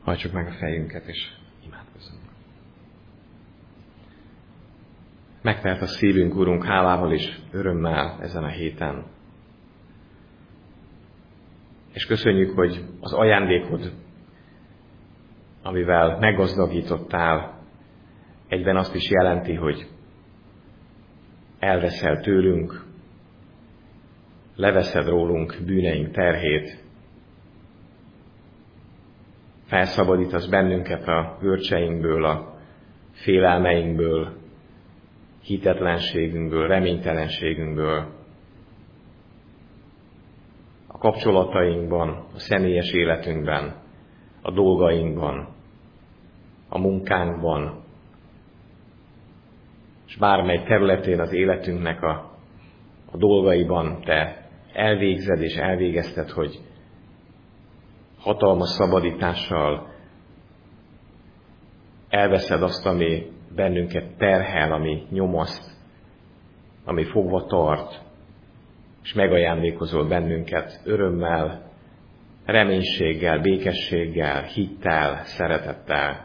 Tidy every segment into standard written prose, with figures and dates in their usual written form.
Hajtsuk meg a fejünket, és imádkozzunk. Megtelt a szívünk, Urunk, hálával és örömmel ezen a héten. És köszönjük, hogy az ajándékod, amivel meggazdagítottál, egyben azt is jelenti, hogy elveszel tőlünk, leveszed rólunk bűneink terhét, felszabadítasz bennünket a görcseinkből, a félelmeinkből, hitetlenségünkből, reménytelenségünkből, a kapcsolatainkban, a személyes életünkben, a dolgainkban, a munkánkban, és bármely területén az életünknek a dolgaiban te elvégzed és elvégezted, hogy hatalmas szabadítással elveszed azt, ami bennünket terhel, ami nyomaszt, ami fogva tart, és megajándékozol bennünket örömmel, reménységgel, békességgel, hittel, szeretettel.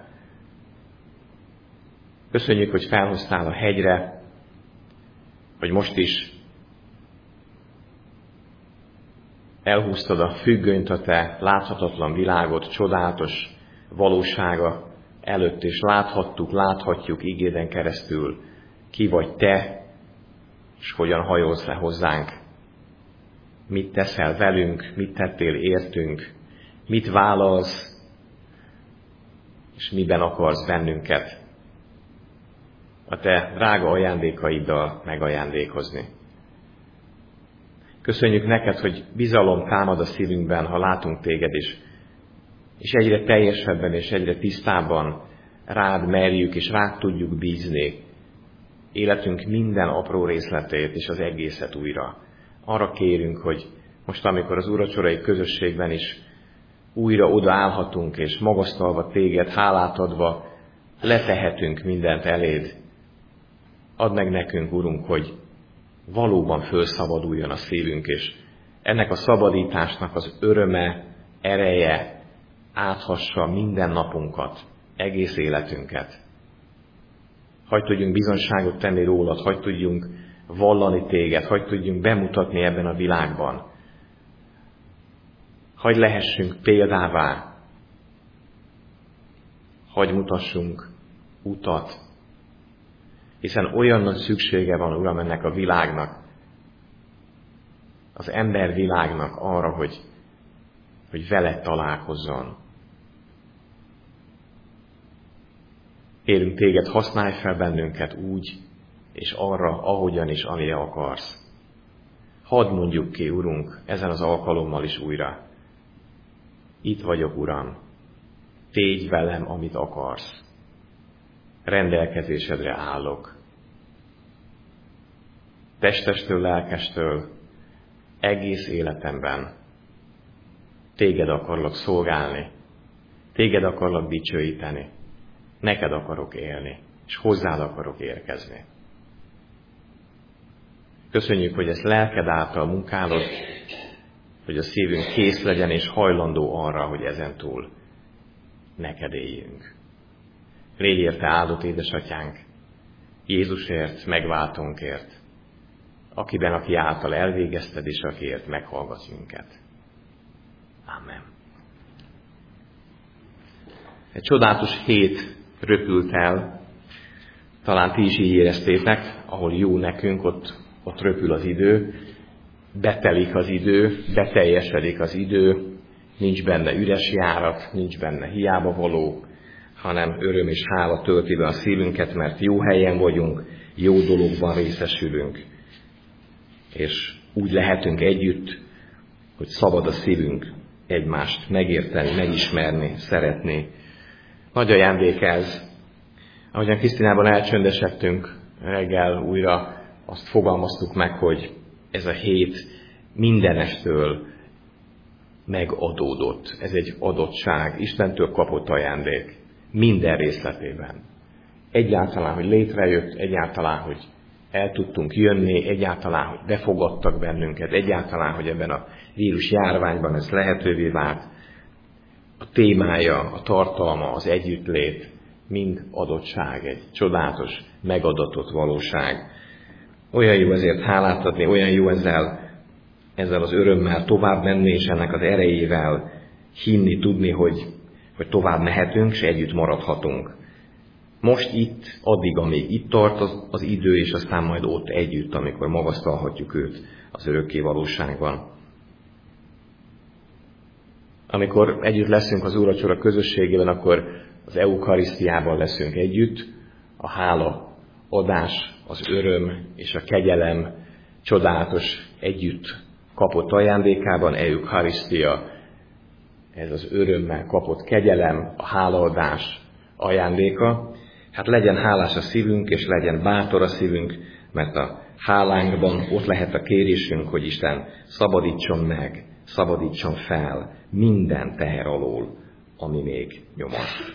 Köszönjük, hogy felhoztál a hegyre, hogy most is elhúztad a függönyt a te láthatatlan világot, csodálatos valósága előtt, és láthatjuk igéden keresztül, ki vagy te, és hogyan hajolsz le hozzánk, mit teszel velünk, mit tettél értünk, mit vállalsz, és miben akarsz bennünket a te drága ajándékaiddal megajándékozni. Köszönjük neked, hogy bizalom támad a szívünkben, ha látunk téged is, és egyre teljesebben és egyre tisztábban rád merjük és rád tudjuk bízni életünk minden apró részletét és az egészet újra. Arra kérünk, hogy most, amikor az úrvacsorai közösségben is újra odaállhatunk, és magasztalva téged, hálát adva letehetünk mindent eléd. Add meg nekünk, Urunk, hogy valóban fölszabaduljon a szívünk, és ennek a szabadításnak az öröme, ereje áthassa minden napunkat, egész életünket. Hadd tudjunk bizonyságot tenni rólad, hadd tudjunk vallani téged, hadd tudjunk bemutatni ebben a világban. Hadd lehessünk példává, hadd mutassunk utat, hiszen olyan nagy szüksége van, Uram, ennek a világnak, az ember világnak arra, hogy veled találkozzon. Kérünk téged, használj fel bennünket úgy, és arra, ahogyan és amire akarsz. Hadd mondjuk ki, Urunk, ezen az alkalommal is újra. Itt vagyok, Uram, tégy velem, amit akarsz. Rendelkezésedre állok. Testestől, lelkestől, egész életemben téged akarlak szolgálni, téged akarlak dicsőíteni, neked akarok élni, és hozzád akarok érkezni. Köszönjük, hogy ezt lelked által munkálod, hogy a szívünk kész legyen és hajlandó arra, hogy ezentúl neked éljünk. Légy érte áldott édesatyánk, Jézusért, megváltónkért, aki által elvégezted, és akiért meghallgatsz minket. Amen. Egy csodálatos hét röpült el, talán ti is így éreztétek, ahol jó nekünk, ott röpül az idő, betelik az idő, beteljesedik az idő, nincs benne üres járat, nincs benne hiába való, hanem öröm és hála tölti be a szívünket, mert jó helyen vagyunk, jó dologban részesülünk. És úgy lehetünk együtt, hogy szabad a szívünk egymást megérteni, megismerni, szeretni. Nagy ajándék ez. Ahogyan Krisztinában elcsöndesedtünk reggel újra, azt fogalmaztuk meg, hogy ez a hét mindenestől megadódott. Ez egy adottság, Istentől kapott ajándék. Minden részletében. Egyáltalán, hogy létrejött, egyáltalán, hogy el tudtunk jönni, egyáltalán, hogy befogadtak bennünket, egyáltalán, hogy ebben a vírus járványban ez lehetővé vált. a témája, a tartalma, az együttlét mind adottság, egy csodálatos, megadatott valóság. Olyan jó ezért hálát adni, olyan jó ezzel az örömmel tovább menni, és ennek az erejével hinni, tudni, hogy tovább mehetünk, és együtt maradhatunk. Most itt, addig, amíg itt tart az idő, és aztán majd ott együtt, amikor magasztalhatjuk őt az örökké valóságban. Amikor együtt leszünk az úracsora közösségében, akkor az eukarisztiában leszünk együtt, a hála, adás, az öröm és a kegyelem csodálatos együtt kapott ajándékában, eukarisztia, ez az örömmel kapott kegyelem, a hálaadás ajándéka. Hát legyen hálás a szívünk, és legyen bátor a szívünk, mert a hálánkban ott lehet a kérésünk, hogy Isten szabadítson meg, szabadítson fel minden teher alól, ami még nyomat.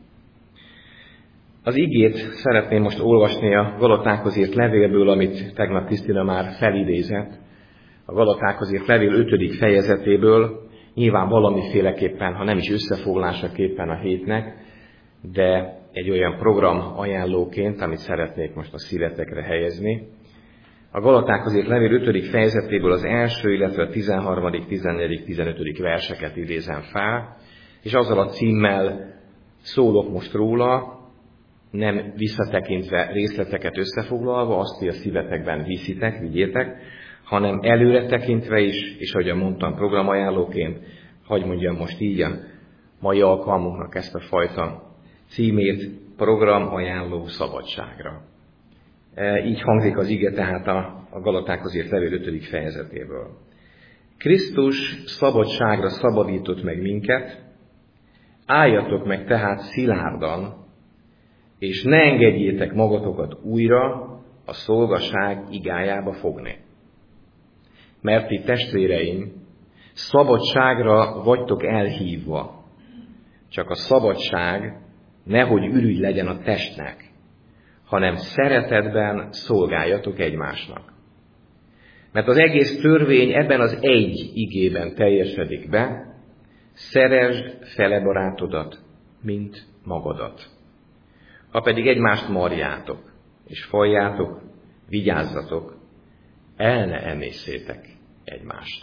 Az igét szeretném most olvasni a Galatákhoz írt levélből, amit tegnap Krisztina már felidézett. A Galatákhoz írt levél 5. fejezetéből, nyilván valamiféleképpen, ha nem is összefoglalásaképpen a hétnek, de egy olyan program ajánlóként, amit szeretnék most a szívetekre helyezni. A Galatákhoz írt levél 5. fejezetéből az első, illetve a 13., 14., 15. verseket idézem fel, és azzal a címmel szólok most róla, nem visszatekintve részleteket összefoglalva, azt, hogy a szívetekben vigyétek, hanem előre tekintve is, és ahogyan mondtam programajánlóként, hadd mondjam most így a mai alkalmunknak ezt a fajta címét, programajánló szabadságra. Így hangzik az ige tehát a Galatákhoz írt levél 5. fejezetéből. Krisztus szabadságra szabadított meg minket, álljatok meg tehát szilárdan, és ne engedjétek magatokat újra a szolgaság igájába fogni. Mert ti, testvéreim, szabadságra vagytok elhívva, csak a szabadság nehogy ürügy legyen a testnek, hanem szeretetben szolgáljatok egymásnak. Mert az egész törvény ebben az egy igében teljesedik be, szeresd fele barátodat, mint magadat. Ha pedig egymást marjátok, és fajjátok, vigyázzatok, el ne emészétek egymást.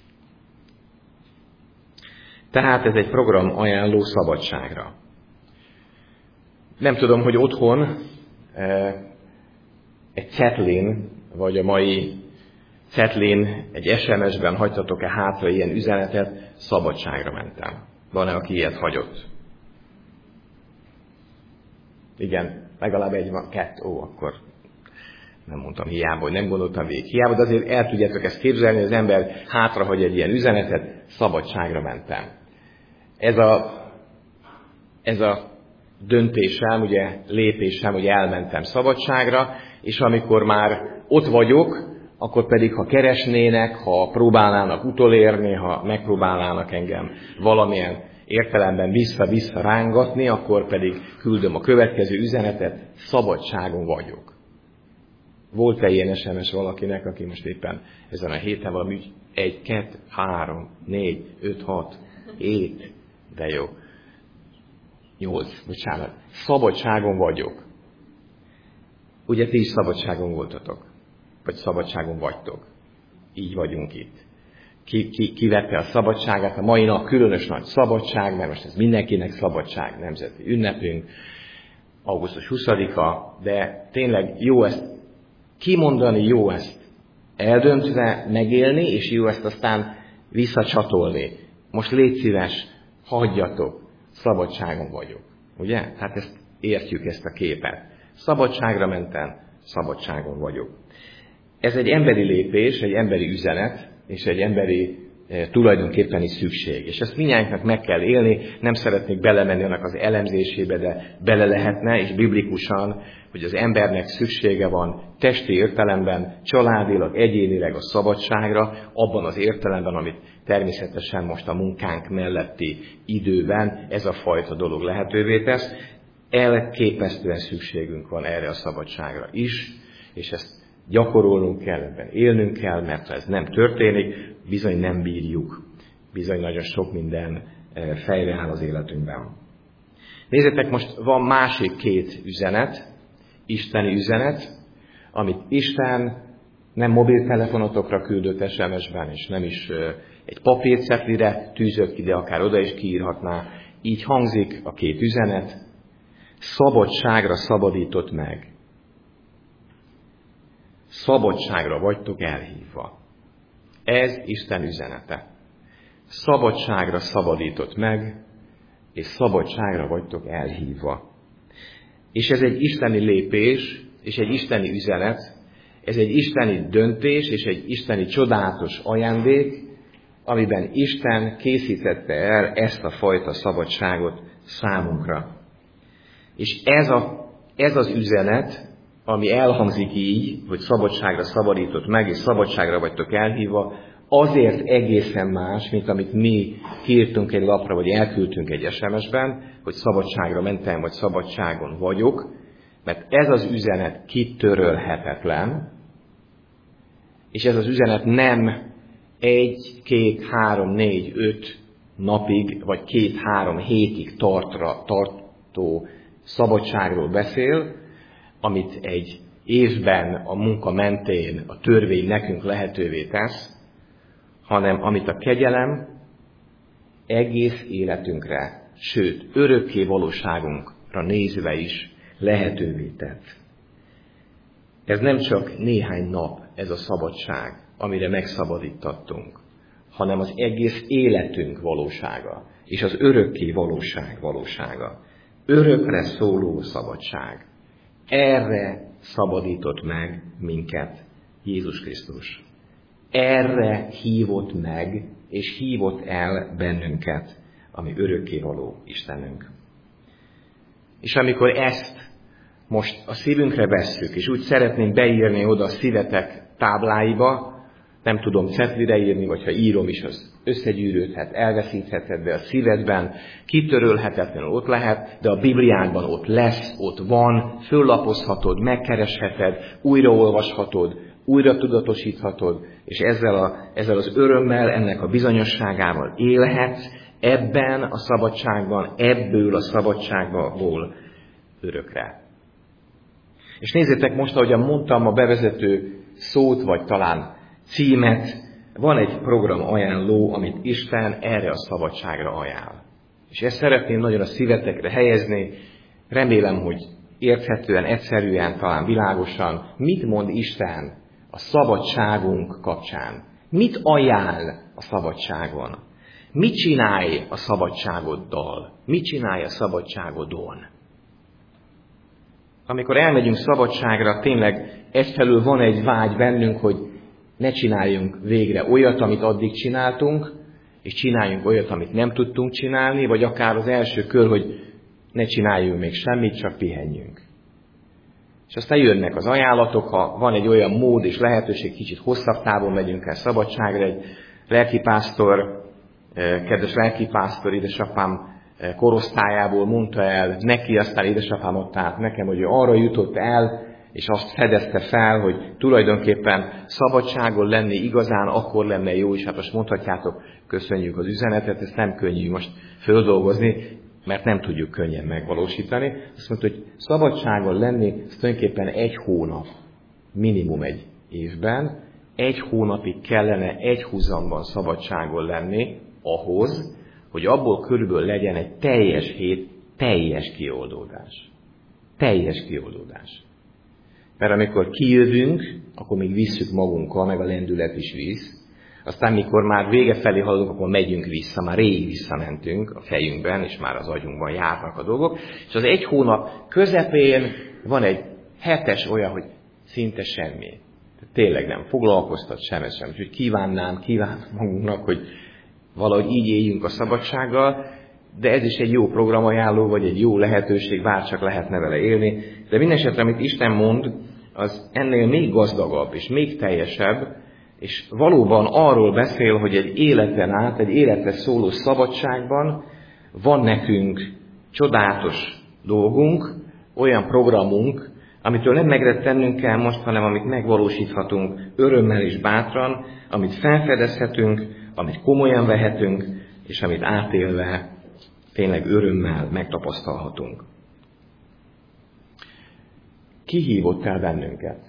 Tehát ez egy program ajánló szabadságra. Nem tudom, hogy otthon egy cetlin, vagy a mai cetlin egy SMS-ben hagytatok-e hátra ilyen üzenetet, szabadságra mentem. Van-e, aki ilyet hagyott? Igen, legalább egy van, akkor nem mondtam hiába, hogy nem gondoltam végig hiába, de azért el tudjátok ezt képzelni, hogy az ember hátrahagy egy ilyen üzenetet, szabadságra mentem. Ez a döntésem, ugye lépésem, hogy elmentem szabadságra, és amikor már ott vagyok, akkor pedig, ha keresnének, ha próbálnának utolérni, ha megpróbálnának engem valamilyen értelemben vissza-vissza rángatni, akkor pedig küldöm a következő üzenetet, szabadságon vagyok. Volt-e ilyen SMS valakinek, aki most éppen ezen a héten valami 1, 2, 3, 4, 5, 6, 7, de jó. 8, bocsánat. Szabadságon vagyok. Ugye ti is szabadságon voltatok? Vagy szabadságon vagytok? Így vagyunk itt. Ki vette a szabadságát? A mai nap különös nagy szabadság, mert most ez mindenkinek szabadság, nemzeti ünnepünk, augusztus 20-a, de tényleg jó ezt kimondani, jó ezt eldöntve megélni, és jó ezt aztán visszacsatolni. Most légy szíves, hagyjatok, szabadságon vagyok. Ugye? Hát ezt értjük, ezt a képet. Szabadságra mentem, szabadságon vagyok. Ez egy emberi lépés, egy emberi üzenet, és egy emberi tulajdonképpeni szükség. És ezt mindjárt meg kell élni, nem szeretnék belemenni annak az elemzésébe, de bele lehetne, és biblikusan, hogy az embernek szüksége van testi értelemben, családilag, egyénileg a szabadságra, abban az értelemben, amit természetesen most a munkánk melletti időben ez a fajta dolog lehetővé tesz. Elképesztően szükségünk van erre a szabadságra is, és ezt gyakorolnunk kell, ebben élnünk kell, mert ha ez nem történik, bizony nem bírjuk. Bizony nagyon sok minden fejreáll az életünkben. Nézzétek, most van másik két üzenet, isteni üzenet, amit Isten nem mobiltelefonotokra küldött SMS-ben, és nem is egy papírcetlire tűzött ki, de akár oda is kiírhatná. Így hangzik a két üzenet: szabadságra szabadított meg. Szabadságra vagytok elhívva. Ez Isten üzenete. Szabadságra szabadított meg, és szabadságra vagytok elhívva. És ez egy isteni lépés, és egy isteni üzenet, ez egy isteni döntés, és egy isteni csodálatos ajándék, amiben Isten készítette el ezt a fajta szabadságot számunkra. És ez az üzenet, ami elhangzik így, hogy szabadságra szabadított meg, és szabadságra vagytok elhívva, azért egészen más, mint amit mi kiírtunk egy lapra, vagy elküldtünk egy SMS-ben, hogy szabadságra mentem, vagy szabadságon vagyok, mert ez az üzenet kitörölhetetlen, és ez az üzenet nem 1, 2, 3, 4, 5 napig, vagy 2-3 hétig tartó szabadságról beszél, amit egy évben a munka mentén a törvény nekünk lehetővé tesz, hanem amit a kegyelem egész életünkre, sőt, örökké valóságunkra nézve is lehetővé tett. Ez nem csak néhány nap, ez a szabadság, amire megszabadítattunk, hanem az egész életünk valósága, és az örökké valósága. Örökre szóló szabadság. Erre szabadított meg minket Jézus Krisztus. Erre hívott meg, és hívott el bennünket, ami örökkévaló Istenünk. És amikor ezt most a szívünkre vesszük, és úgy szeretném beírni oda a szívetek tábláiba, nem tudom cetlire írni, vagy ha írom is, az összegyűrődhet, elveszítheted, de a szívedben kitörölhetetlenül ott lehet, de a Bibliádban ott lesz, ott van, föllapozhatod, megkeresheted, újraolvashatod, újra tudatosíthatod, és ezzel az örömmel, ennek a bizonyosságával élhetsz, ebben a szabadságban, ebből a szabadságból örökre. És nézzétek most, ahogyan mondtam a bevezető szót, vagy talán címet, van egy program ajánló, amit Isten erre a szabadságra ajánl. És ezt szeretném nagyon a szívetekre helyezni, remélem, hogy érthetően, egyszerűen, talán világosan, mit mond Isten a szabadságunk kapcsán. Mit ajánl a szabadságon? Mit csinálj a szabadságoddal? Mit csinálj a szabadságodon? Amikor elmegyünk szabadságra, tényleg egyfelől van egy vágy bennünk, hogy ne csináljunk végre olyat, amit addig csináltunk, és csináljunk olyat, amit nem tudtunk csinálni, vagy akár az első kör, hogy ne csináljunk még semmit, csak pihenjünk. És aztán jönnek az ajánlatok, ha van egy olyan mód és lehetőség, kicsit hosszabb távon megyünk el szabadságra, egy lelkipásztor, kedves lelkipásztor, édesapám korosztályából mondta el neki, aztán édesapám adta át nekem, hogy ő arra jutott el, és azt fedezte fel, hogy tulajdonképpen szabadságon lenni igazán akkor lenne jó, és hát most mondhatjátok, köszönjük az üzenetet, ezt nem könnyű most földolgozni, mert nem tudjuk könnyen megvalósítani. Azt mondta, hogy szabadságon lenni, ez tulajdonképpen 1 hónap, minimum egy évben, 1 hónapig kellene egyhuzamban szabadságon lenni ahhoz, hogy abból körülbelül legyen egy teljes hét, teljes kioldódás. Teljes kioldódás. Mert amikor kijövünk, akkor még visszük magunkkal, meg a lendület is visz. Aztán, mikor már vége felé haladunk, akkor megyünk vissza, már rég visszamentünk a fejünkben, és már az agyunkban járnak a dolgok. És az 1 hónap közepén van egy hetes olyan, hogy szinte semmi. Tényleg nem foglalkoztat sem. Úgyhogy kívánom magunknak, hogy valahogy így éljünk a szabadsággal, de ez is egy jó programajánló, vagy egy jó lehetőség, bárcsak lehetne vele élni. De mindenesetre, amit Isten mond, az ennél még gazdagabb, és még teljesebb, és valóban arról beszél, hogy egy életen át, egy életre szóló szabadságban van nekünk csodálatos dolgunk, olyan programunk, amitől nem megrettennünk kell most, hanem amit megvalósíthatunk örömmel és bátran, amit felfedezhetünk, amit komolyan vehetünk, és amit átélve tényleg örömmel megtapasztalhatunk. Ki hívott el bennünket?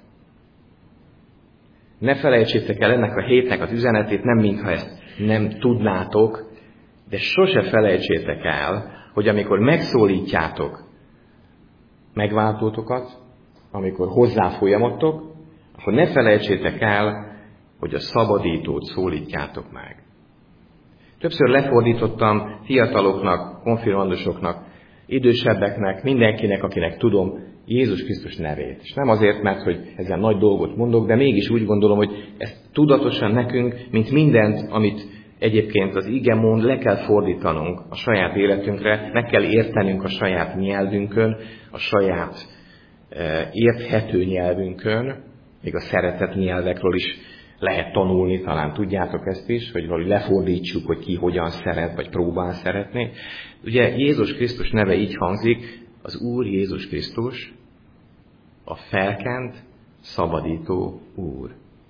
Ne felejtsétek el ennek a hétnek az üzenetét, nem mintha ezt nem tudnátok, de sose felejtsétek el, hogy amikor megszólítjátok megváltótokat, amikor hozzáfolyamodtok, akkor ne felejtsétek el, hogy a szabadítót szólítjátok meg. Többször lefordítottam fiataloknak, konfirmandusoknak, idősebbeknek, mindenkinek, akinek tudom, Jézus Krisztus nevét. És nem azért, mert hogy ezzel nagy dolgot mondok, de mégis úgy gondolom, hogy ezt tudatosan nekünk, mint mindent, amit egyébként az ige mond, le kell fordítanunk a saját életünkre, meg kell értenünk a saját nyelvünkön, a saját érthető nyelvünkön, még a szeretett nyelvekről is lehet tanulni, talán tudjátok ezt is, hogy valahogy lefordítsuk, hogy ki hogyan szeret, vagy próbál szeretni. Ugye Jézus Krisztus neve így hangzik, az Úr Jézus Krisztus, a felkent, szabadító Úr.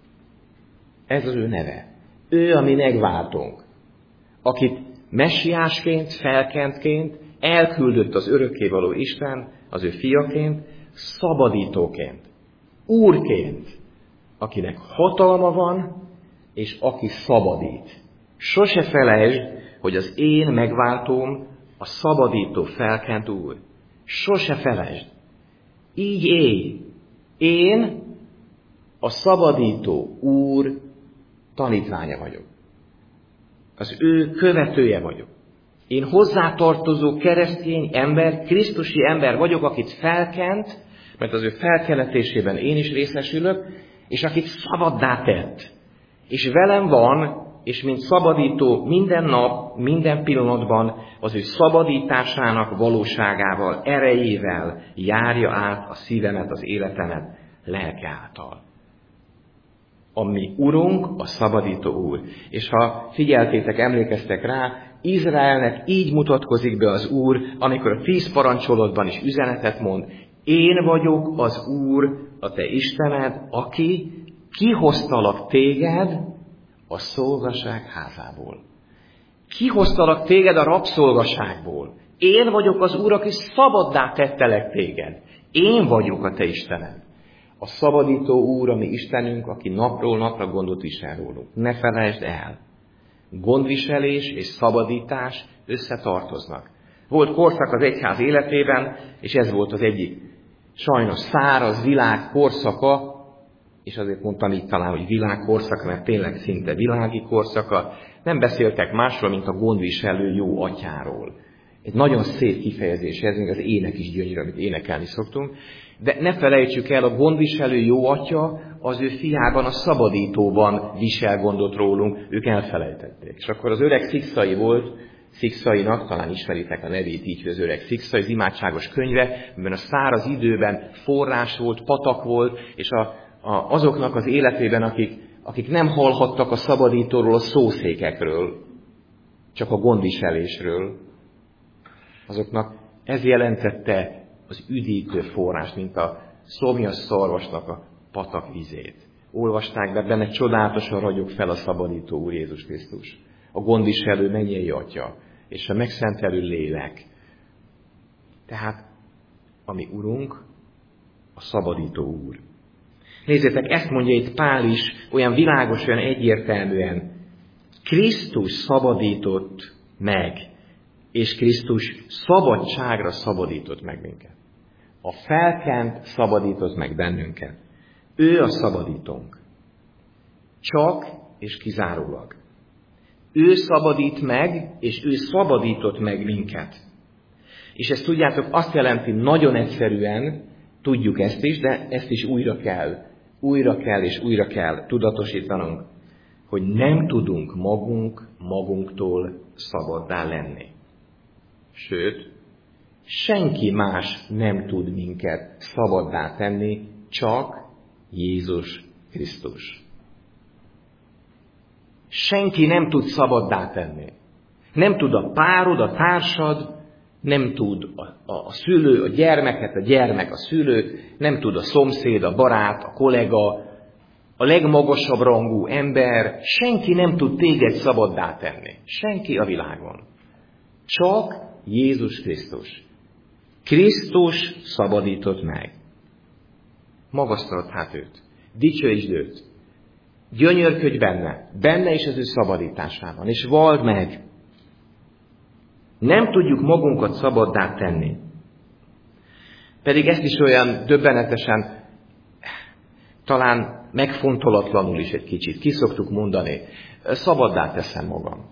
Ez az ő neve. Ő a mi megváltónk, akit messiásként, felkentként elküldött az örökkévaló Isten, az ő fiaként, szabadítóként, Úrként, akinek hatalma van, és aki szabadít. Sose felejtsd, hogy az én megváltóm a szabadító felkent Úr. Sose felejtsd. Így élj. Én a szabadító Úr tanítványa vagyok. Az ő követője vagyok. Én hozzátartozó keresztény ember, krisztusi ember vagyok, akit felkent, mert az ő felkeletésében én is részesülök, és akit szabaddá tett. És velem van, és mint szabadító minden nap, minden pillanatban az ő szabadításának valóságával, erejével járja át a szívemet, az életemet lelke által. A mi Urunk, a szabadító Úr. És ha figyeltétek, emlékeztek rá, Izraelnek így mutatkozik be az Úr, amikor a 10 parancsolatban is üzenetet mond. Én vagyok az Úr, a te Istened, aki kihoztalak téged a szolgaság házából. Kihoztalak téged a rabszolgaságból. Én vagyok az Úr, aki szabaddá tettelek téged. Én vagyok a te Istened. A szabadító Úr, a mi Istenünk, aki napról napra gondot visel rólunk. Ne felejtsd el. Gondviselés és szabadítás összetartoznak. Volt korszak az egyház életében, és ez volt az egyik sajnos száraz világ korszaka, és azért mondtam így talán, hogy világkorszaka, mert tényleg szinte világi korszaka. Nem beszéltek másról, mint a gondviselő jó atyáról. Egy nagyon szép kifejezés, ez még az ének is gyönyörű, amit énekelni szoktunk. De ne felejtsük el, a gondviselő jó atya az ő fiában, a szabadítóban visel gondot rólunk, ők elfelejtették. És akkor az öreg Szikszai volt, Szikszainak, talán ismeritek a nevét így, hogy az öreg Szikszai, az imádságos könyve, amiben a száraz időben forrás volt, patak volt, és azoknak az életében, akik nem hallhattak a szabadítóról, a szószékekről, csak a gondviselésről, azoknak ez jelentette az üdítő forrás, mint a szomjas szarvasnak a patak vizét. Olvasták be, benne csodálatosan ragyog fel a szabadító Úr Jézus Krisztus. A gondviselő mennyei atya, és a megszentelő lélek. Tehát a mi Urunk, a szabadító Úr. Nézzétek, ezt mondja itt Pál is, olyan világos, olyan egyértelműen. Krisztus szabadított meg, és Krisztus szabadságra szabadított meg minket. A felkent szabadított meg bennünket. Ő a szabadítónk. Csak és kizárólag. Ő szabadít meg, és ő szabadított meg minket. És ezt tudjátok, azt jelenti nagyon egyszerűen, tudjuk ezt is, de ezt is újra kell tudatosítanunk, hogy nem tudunk magunktól szabaddá lenni. Sőt, senki más nem tud minket szabaddá tenni, csak Jézus Krisztus. Senki nem tud szabaddá tenni. Nem tud a párod, a társad, nem tud a szülő, a gyermeket, a gyermek, a szülőt, nem tud a szomszéd, a barát, a kollega, a legmagasabb rangú ember, senki nem tud téged szabaddá tenni. Senki a világon. Csak Jézus Krisztus. Krisztus szabadított meg. Magasztalod hát őt. Dicsőítsd őt. Gyönyörködj benne és az ő szabadításában, és valld meg. Nem tudjuk magunkat szabaddá tenni. Pedig ezt is olyan döbbenetesen, talán megfontolatlanul is egy kicsit ki szoktuk mondani, szabaddá teszem magam.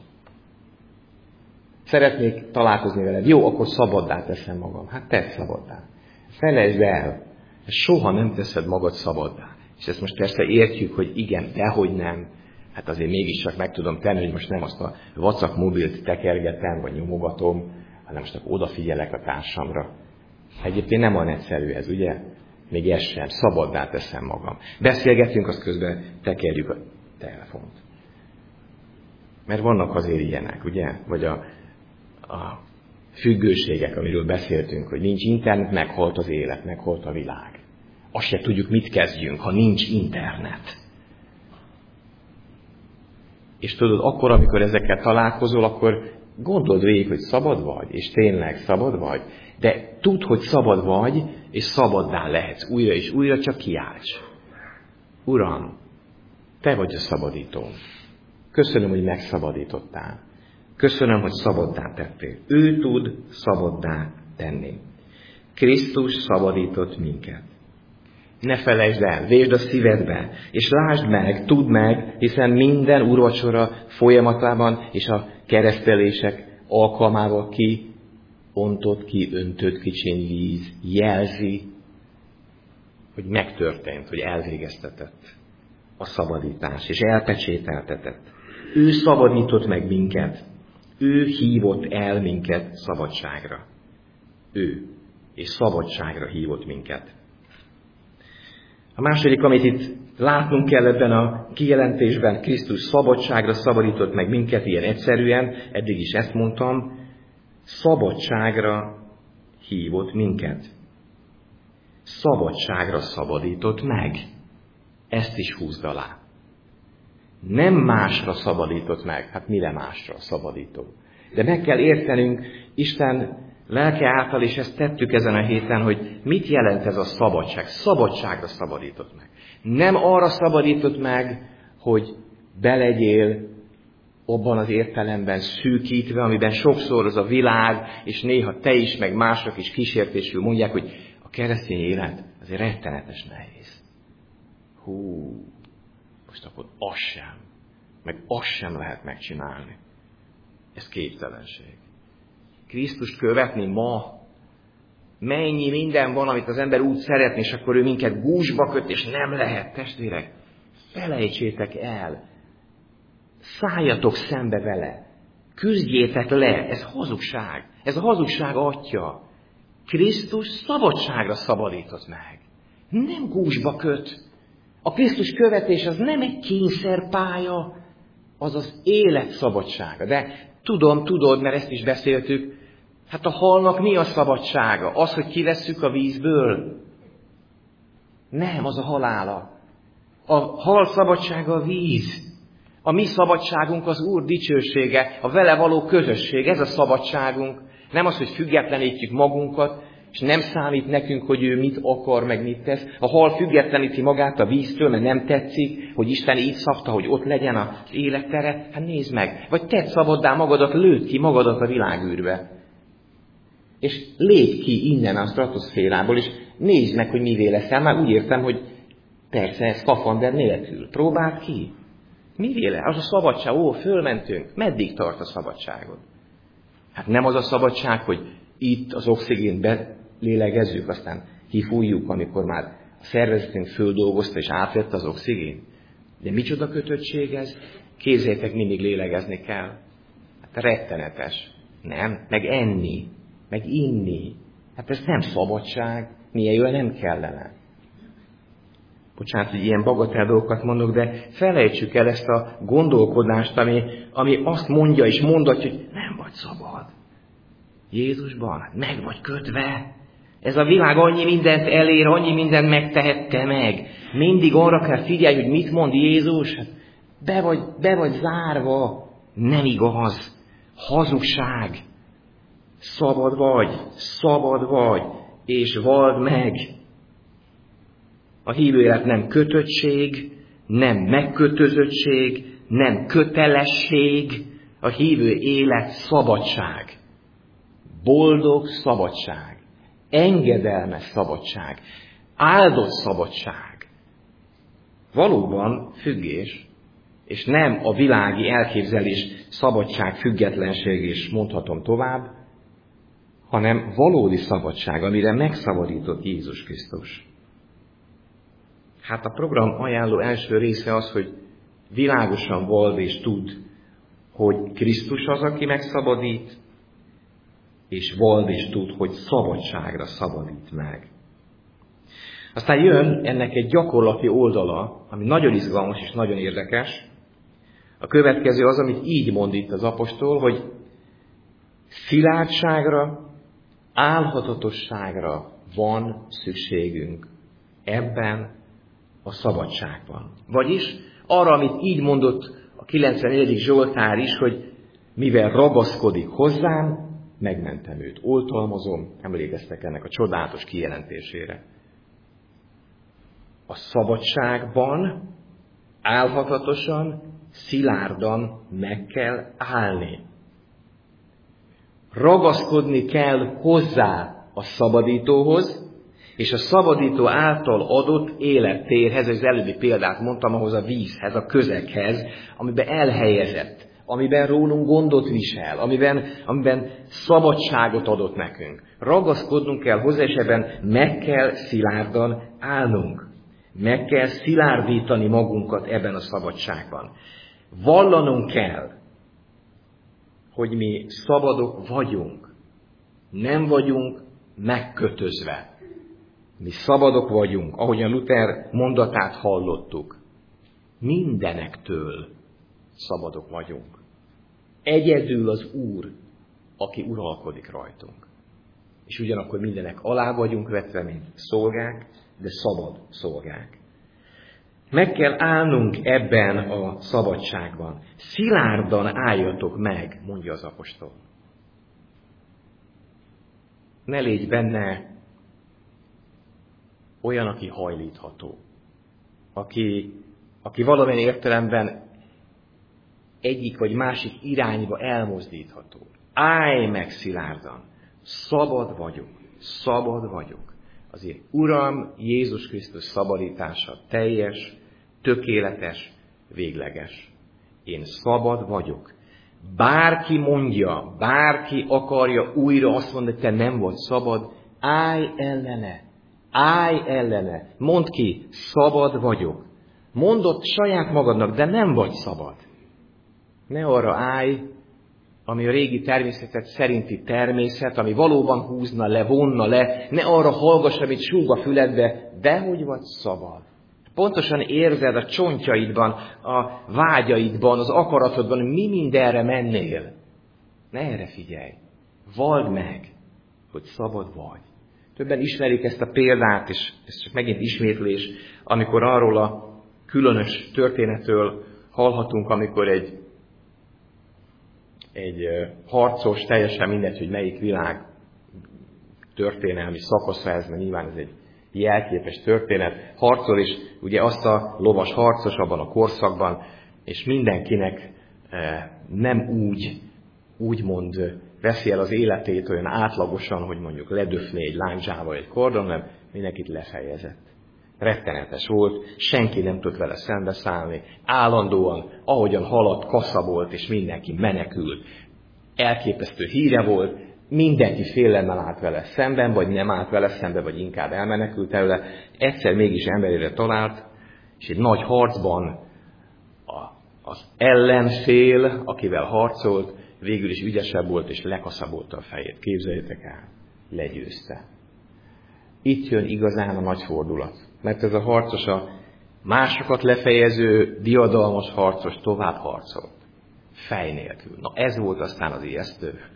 Szeretnék találkozni veled. Jó, akkor szabaddá teszem magam. Hát tedd szabaddá. Felejtsd el, soha nem teszed magad szabaddá. És ezt most persze értjük, hogy igen, dehogy nem. Hát azért mégiscsak meg tudom tenni, hogy most nem azt a vacak mobilt tekergetem, vagy nyomogatom, hanem most akkor odafigyelek a társamra. Egyébként nem olyan egyszerű ez, ugye? Még ez sem. Szabaddá teszem magam. Beszélgetünk, azt közben tekerjük a telefont. Mert vannak azért ilyenek, ugye? Vagy a függőségek, amiről beszéltünk, hogy nincs internet, meghalt az élet, meghalt a világ. Azt se tudjuk, mit kezdjünk, ha nincs internet. És tudod, akkor, amikor ezekkel találkozol, akkor gondold végig, hogy szabad vagy, és tényleg szabad vagy, de tudd, hogy szabad vagy, és szabaddá lehetsz újra és újra, csak kiálts. Uram, te vagy a szabadító. Köszönöm, hogy megszabadítottál. Köszönöm, hogy szabaddá tettél. Ő tud szabaddá tenni. Krisztus szabadított minket. Ne felejtsd el, vésd a szívedbe, és lásd meg, tudd meg, hiszen minden úrvacsora folyamatában és a keresztelések alkalmával öntött kicsiny víz jelzi, hogy megtörtént, hogy elvégeztetett a szabadítás, és elpecsételtetett. Ő szabadított meg minket. Ő hívott el minket szabadságra. Ő. És szabadságra hívott minket. A második, amit itt látnunk kell ebben a kijelentésben, Krisztus szabadságra szabadított meg minket ilyen egyszerűen, eddig is ezt mondtam, szabadságra hívott minket. Szabadságra szabadított meg. Ezt is húzd alá. Nem másra szabadított meg. Hát mire másra szabadító? De meg kell értenünk Isten lelke által, és ezt tettük ezen a héten, hogy mit jelent ez a szabadság. Szabadságra szabadított meg. Nem arra szabadított meg, hogy belegyél abban az értelemben szűkítve, amiben sokszor az a világ, és néha te is, meg mások is kísértésül mondják, hogy a keresztény élet azért rettenetes nehéz. Most akkor azt sem lehet megcsinálni. Ez képtelenség. Krisztust követni ma, mennyi minden van, amit az ember úgy szeretné, és akkor ő minket gúzsba köt, és nem lehet, testvérek. Felejtsétek el. Szálljatok szembe vele. Küzdjétek le. Ez hazugság. Ez a hazugság atya. Krisztus szabadságra szabadított meg. Nem gúzsba köt. A Krisztus követés az nem egy kényszerpálya, az az élet szabadsága. De tudod, mert ezt is beszéltük, hát a halnak mi a szabadsága? Az, hogy kivesszük a vízből? Nem, az a halála. A hal szabadsága a víz. A mi szabadságunk az Úr dicsősége, a vele való közösség, ez a szabadságunk. Nem az, hogy függetlenítjük magunkat, és nem számít nekünk, hogy ő mit akar, meg mit tesz. A hal függetleníti magát a víztől, mert nem tetszik, hogy Isten így szabta, hogy ott legyen az élettere. Hát nézd meg. Vagy tedd szabaddá magadat, lőd ki magadat a világűrbe. És lépj ki innen a stratoszférából, és nézd meg, hogy mivé leszel. Már úgy értem, hogy persze, szkafander nélkül. Próbáld ki. Mivé lesz? Az a szabadság. Fölmentünk. Meddig tart a szabadságod? Hát nem az a szabadság, hogy itt az oxigént belélegezzük, aztán kifújjuk, amikor már a szervezetünk földolgozta és átvette az oxigén. De micsoda kötöttség ez? Képzeljétek, mindig lélegezni kell. Hát rettenetes. Nem? Meg enni, meg inni. Hát ez nem szabadság. Milyen jól nem kellene. Bocsánat, hogy ilyen bagatel dolgokat mondok, de felejtsük el ezt a gondolkodást, ami azt mondja és mondatja, hogy nem vagy szabad. Jézusban meg vagy kötve. Ez a világ annyi mindent elér, annyi mindent megtehette meg. Mindig arra kell figyelni, hogy mit mond Jézus. Be vagy zárva. Nem igaz. Hazugság. Szabad vagy, és vald meg. A hívő élet nem kötöttség, nem megkötözöttség, nem kötelesség. A hívő élet szabadság. Boldog szabadság. Engedelmes szabadság. Áldott szabadság. Valóban függés, és nem a világi elképzelés szabadság, függetlenség is mondhatom tovább, hanem valódi szabadság, amire megszabadított Jézus Krisztus. Hát a program ajánló első része az, hogy világosan vald és tud, hogy Krisztus az, aki megszabadít, és vald és tud, hogy szabadságra szabadít meg. Aztán jön ennek egy gyakorlati oldala, ami nagyon izgalmas és nagyon érdekes. A következő az, amit így mond itt az apostol, hogy szilárdságra, álhatatosságra van szükségünk ebben a szabadságban. Vagyis arra, amit így mondott a 94. Zsoltár is, hogy mivel ragaszkodik hozzám, megmentem őt, oltalmazom, emlékeztek ennek a csodálatos kijelentésére. A szabadságban álhatatosan, szilárdan meg kell állni. Ragaszkodni kell hozzá a szabadítóhoz, és a szabadító által adott élettérhez, az előbbi példát mondtam, ahhoz a vízhez, a közeghez, amiben elhelyezett, amiben rólunk gondot visel, amiben szabadságot adott nekünk. Ragaszkodnunk kell hozzá, és ebben meg kell szilárdan állnunk. Meg kell szilárdítani magunkat ebben a szabadságban. Vallanunk kell, hogy mi szabadok vagyunk. Nem vagyunk megkötözve. Mi szabadok vagyunk, ahogyan Luther mondatát hallottuk. Mindenektől szabadok vagyunk. Egyedül az Úr, aki uralkodik rajtunk. És ugyanakkor mindenek alá vagyunk vetve, mint szolgák, de szabad szolgák. Meg kell állnunk ebben a szabadságban. Szilárdan álljatok meg, mondja az apostol. Ne légy benne olyan, aki hajlítható. Aki valamilyen értelemben egyik vagy másik irányba elmozdítható. Állj meg szilárdan. Szabad vagyok. Azért Uram Jézus Krisztus szabadítása teljes, tökéletes, végleges. Én szabad vagyok. Bárki mondja, bárki akarja újra azt mondani, hogy te nem vagy szabad, állj ellene. Mondd ki, szabad vagyok. Mondod saját magadnak, de nem vagy szabad. Ne arra állj, ami a régi természetet szerinti természet, ami valóban húzna le, vonna le, ne arra hallgass, amit súg a füledbe, dehogy vagy szabad. Pontosan érzed a csontjaidban, a vágyaidban, az akaratodban, mi mindenre mennél. Ne erre figyelj. Vald meg, hogy szabad vagy. Többen ismerik ezt a példát, és ez csak megint ismétlés, amikor arról a különös történetről hallhatunk, amikor egy harcos, teljesen mindegy, hogy melyik világ történelmi szakasza ez, mert nyilván ez egy jelképes történet, harcol, és ugye azt a lovas harcos abban a korszakban, és mindenkinek nem úgymond veszi el az életét olyan átlagosan, hogy mondjuk ledöfné egy lándzsával egy kordon, hanem mindenkit lefejezett. Rettenetes volt, senki nem tudott vele szembeszállni, állandóan, ahogyan haladt, kaszabolt, és mindenki menekült. Elképesztő híre volt, mindenki félelemmel állt vele szemben, vagy nem állt vele szemben, vagy inkább elmenekült előle. Egyszer mégis emberére talált, és egy nagy harcban az ellenfél, akivel harcolt, végül is ügyesebb volt, és lekaszabolta a fejét. Képzeljétek el, legyőzte. Itt jön igazán a nagy fordulat. Mert ez a harcos, a másokat lefejező, diadalmas harcos tovább harcolt. Fej nélkül. Na ez volt aztán az ijesztő.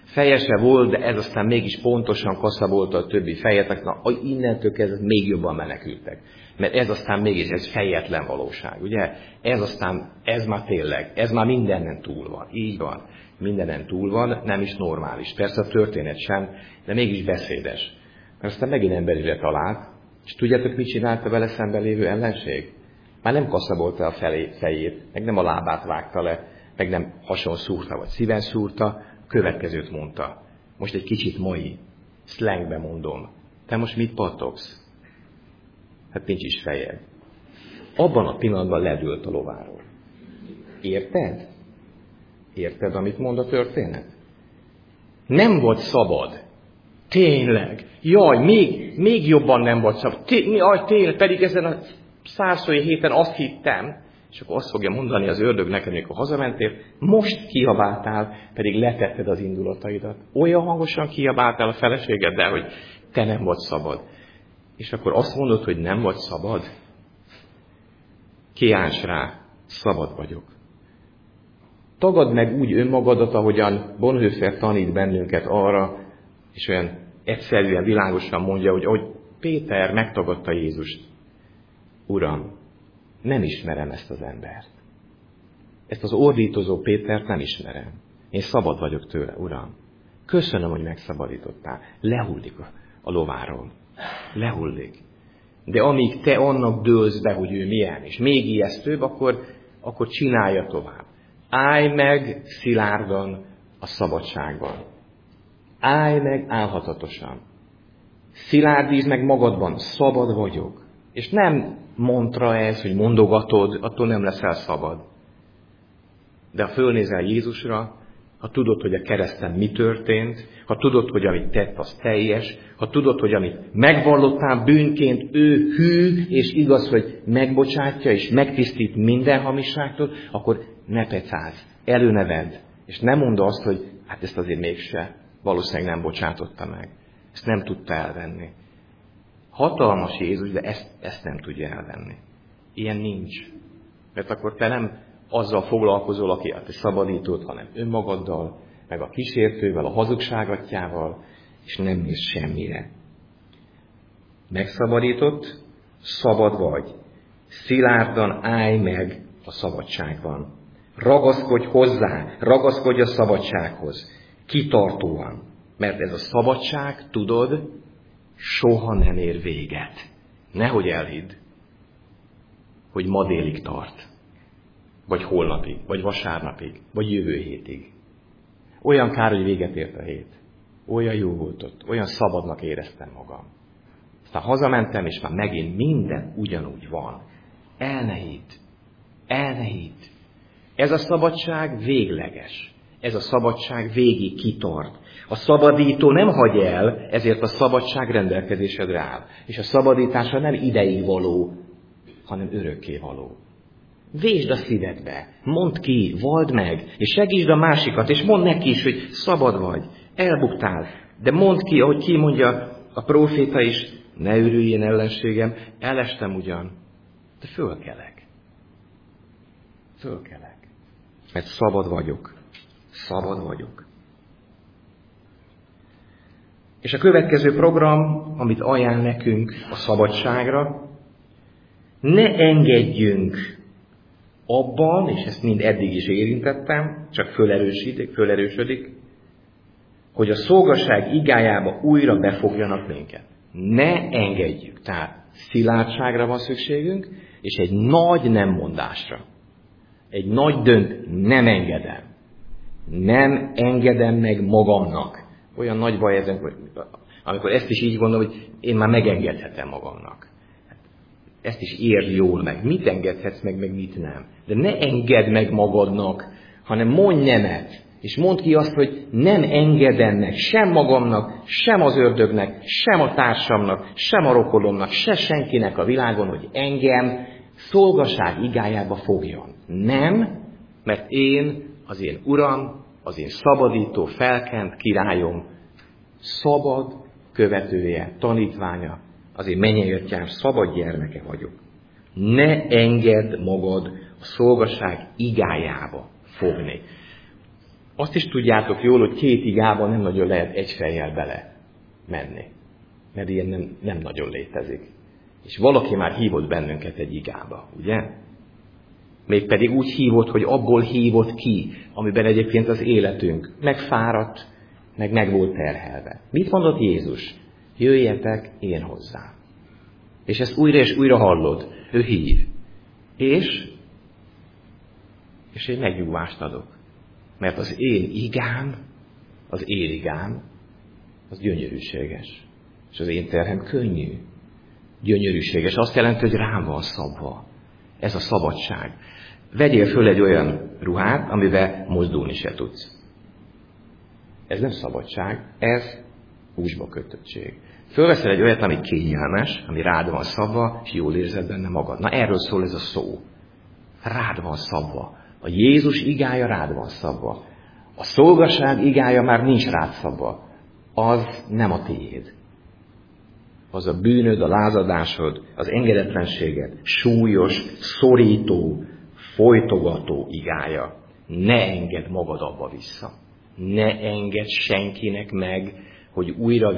Feje se volt, de ez aztán mégis pontosan kaszabolta a többi fejet, na innentől kezdve még jobban menekültek. Mert ez aztán mégis, ez fejetlen valóság, ugye? Ez már tényleg, ez már mindenen túl van. Így van, mindenen túl van, nem is normális. Persze a történet sem, de mégis beszédes. Mert aztán megint emberire talált, és tudjátok, mit csinálta vele szemben lévő ellenség? Már nem kaszabolta a fejét, meg nem a lábát vágta le, meg nem hason szúrta, vagy szíven szúrta, következőt mondta. Most egy kicsit mai, szlengbe mondom. Te most mit pattogsz? Hát nincs is fejed. Abban a pillanatban ledőlt a lováról. Érted? Érted, amit mond a történet? Nem volt szabad. Tényleg. Jaj, még jobban nem volt szabad. Tényleg, pedig ezen a százszói héten azt hittem, és akkor azt fogja mondani az ördög nekem, amikor hazamentél, most kiabáltál, pedig letetted az indulataidat. Olyan hangosan kiabáltál a feleségeddel, hogy te nem vagy szabad. És akkor azt mondod, hogy nem vagy szabad? Kiálts rá, szabad vagyok. Tagadd meg úgy önmagadat, ahogyan Bonhoeffer tanít bennünket arra, és olyan egyszerűen, világosan mondja, hogy Péter megtagadta Jézust. Uram, nem ismerem ezt az embert. Ezt az ordítozó Pétert nem ismerem. Én szabad vagyok tőle, Uram. Köszönöm, hogy megszabadítottál. Lehullik a lováról. Lehullik. De amíg te annak dőlsz be, hogy ő milyen, és még ijesztőbb, akkor csinálja tovább. Állj meg szilárdan a szabadságban. Állj meg álhatatosan. Szilárdízd meg magadban, szabad vagyok. És nem mantra ez, hogy mondogatod, attól nem leszel szabad. De ha fölnézel Jézusra, ha tudod, hogy a kereszten mi történt, ha tudod, hogy amit tett, az teljes, ha tudod, hogy amit megvallottál bűnként, ő hű és igaz, hogy megbocsátja és megtisztít minden hamiságtól, akkor ne pecázz, előnevedd, és nem mondd azt, hogy hát ezt azért mégse, valószínűleg nem bocsátotta meg. Ezt nem tudta elvenni. Hatalmas Jézus, de ezt nem tudja elvenni. Ilyen nincs. Mert akkor te nem azzal foglalkozol, aki te szabadított, hanem önmagaddal, meg a kísértővel, a hazugságatjával, és nem mész semmire. Megszabadított, szabad vagy. Szilárdan állj meg a szabadságban. Ragaszkodj hozzá, ragaszkodj a szabadsághoz. Kitartóan. Mert ez a szabadság, tudod, soha nem ér véget. Nehogy elhidd, hogy ma délig tart. Vagy holnapig, vagy vasárnapig, vagy jövő hétig. Olyan kár, hogy véget ért a hét. Olyan jó volt ott, olyan szabadnak éreztem magam. Aztán hazamentem, és már megint minden ugyanúgy van. El ne hidd. Ez a szabadság végleges. Ez a szabadság végig kitart. A szabadító nem hagy el, ezért a szabadság rendelkezésedre áll. És a szabadítása nem ideig való, hanem örökké való. Vésd a szívedbe, mondd ki, vald meg, és segítsd a másikat, és mondd neki is, hogy szabad vagy, elbuktál. De mondd ki, ahogy ki mondja a próféta is, ne örüljén ellenségem, elestem ugyan, de fölkelek. Mert szabad vagyok. És a következő program, amit ajánl nekünk a szabadságra, ne engedjünk abban, és ezt mind eddig is érintettem, csak fölerősödik, hogy a szolgaság igájába újra befogjanak minket. Ne engedjük. Tehát szilárdságra van szükségünk, és egy nagy nemmondásra. Egy nagy nem engedem. Nem engedem meg magamnak. Olyan nagy baj ezen, amikor ezt is így gondolom, hogy én már megengedhetem magamnak. Ezt is érd jól meg. Mit engedhetsz meg mit nem. De ne engedd meg magadnak, hanem mondj nemet. És mondd ki azt, hogy nem engedem meg sem magamnak, sem az ördögnek, sem a társamnak, sem a rokonomnak, se senkinek a világon, hogy engem szolgaság igájába fogjon. Nem, mert én, az én Uram, az én szabadító, felkent királyom, szabad követője, tanítványa, az én mennyei atyám szabad gyermeke vagyok. Ne engedd magad a szolgaság igájába fogni. Azt is tudjátok jól, hogy 2 igában nem nagyon lehet egy fejjel bele menni. Mert ilyen nem nagyon létezik. És valaki már hívott bennünket egy igába, ugye? Mégpedig úgy hívott, hogy abból hívott ki, amiben egyébként az életünk megfáradt, meg volt terhelve. Mit mondott Jézus? Jöjjetek én hozzám. És ezt újra és újra hallod. Ő hív. És én megnyugvást adok. Mert az én igám, az gyönyörűséges. És az én terhem könnyű. Gyönyörűséges. Azt jelenti, hogy rám van szabva. Ez a szabadság. Vegyél föl egy olyan ruhát, amivel mozdulni se tudsz. Ez nem szabadság, ez húsba kötöttség. Fölveszel egy olyat, ami kényelmes, ami rád van szabva, és jól érzed benne magad. Na erről szól ez a szó. Rád van szabva. A Jézus igája rád van szabva. A szolgaság igája már nincs rád szabva. Az nem a tiéd. Az a bűnöd, a lázadásod, az engedetlenséged, súlyos, szorító, folytogató igája. Ne engedd magad abba vissza. Ne engedd senkinek meg, hogy újra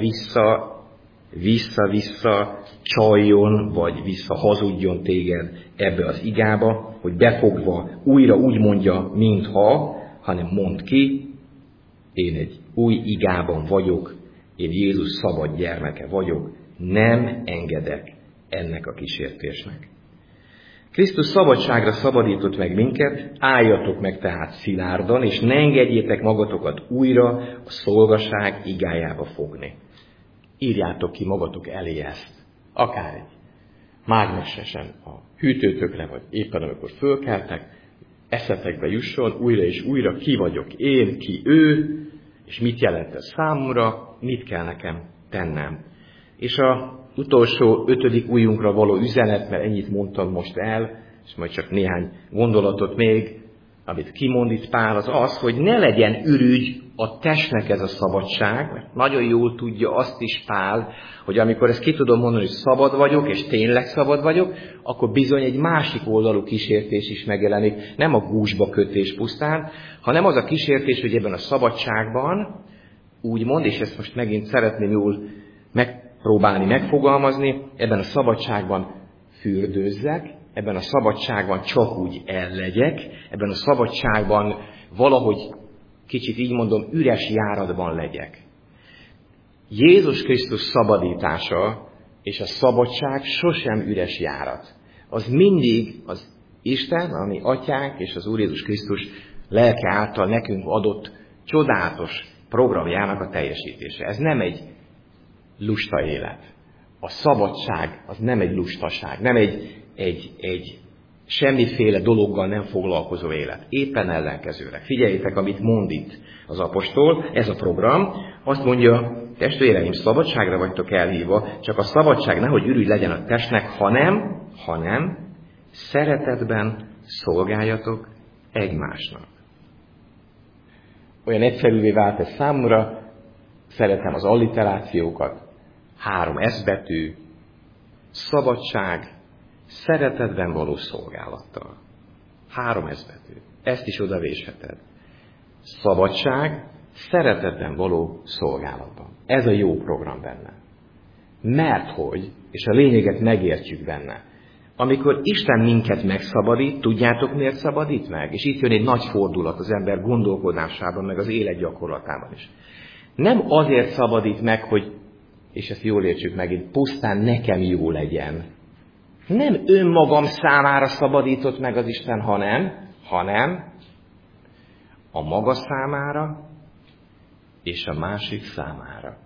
vissza csaljon, vagy hazudjon téged ebbe az igába, hogy befogva újra úgy mondja, mintha, hanem mondd ki, én egy új igában vagyok, én Jézus szabad gyermeke vagyok, nem engedek ennek a kísértésnek. Krisztus szabadságra szabadított meg minket, álljatok meg tehát szilárdan, és ne engedjétek magatokat újra a szolgaság igájába fogni. Írjátok ki magatok elé ezt, akár egy mágnesesen a hűtőtökre, vagy éppen amikor fölkeltek, eszetekbe jusson újra és újra, ki vagyok én, ki ő, és mit jelent ez számomra, mit kell nekem tennem. És a utolsó 5. ujjunkra való üzenet, mert ennyit mondtam most el, és majd csak néhány gondolatot még, amit kimond itt Pál, az az, hogy ne legyen ürügy a testnek ez a szabadság, mert nagyon jól tudja azt is Pál, hogy amikor ezt ki tudom mondani, hogy szabad vagyok, és tényleg szabad vagyok, akkor bizony egy másik oldalú kísértés is megjelenik, nem a gúzsba kötés pusztán, hanem az a kísértés, hogy ebben a szabadságban, úgymond, és ezt most megint szeretném jól megpróbálni megfogalmazni, ebben a szabadságban fürdőzzek, ebben a szabadságban csak úgy ellegyek, ebben a szabadságban valahogy kicsit így mondom, üres járatban legyek. Jézus Krisztus szabadítása és a szabadság sosem üres járat. Az mindig az Isten, ami Atyánk és az Úr Jézus Krisztus lelke által nekünk adott csodálatos programjának a teljesítése. Ez nem egy lusta élet. A szabadság az nem egy lustaság, nem egy semmiféle dologgal nem foglalkozó élet. Éppen ellenkezőleg. Figyeljétek, amit mond itt az apostol, ez a program. Azt mondja, testvéreim, szabadságra vagytok elhívva, csak a szabadság nehogy ürügy legyen a testnek, hanem szeretetben szolgáljatok egymásnak. Olyan egyszerűvé vált ez számomra, szeretem az alliterációkat, 3 S betű, szabadság, szeretetben való szolgálattal. 3 S betű. Ezt is odavésheted. Szabadság, szeretetben való szolgálatban. Ez a jó program benne. Mert hogy, és a lényeget megértjük benne, amikor Isten minket megszabadít, tudjátok miért szabadít meg? És itt jön egy nagy fordulat az ember gondolkodásában, meg az élet gyakorlatában is. Nem azért szabadít meg, hogy, és ezt jól értsük meg, pusztán nekem jó legyen. Nem önmagam számára szabadított meg az Isten, hanem a maga számára és a másik számára.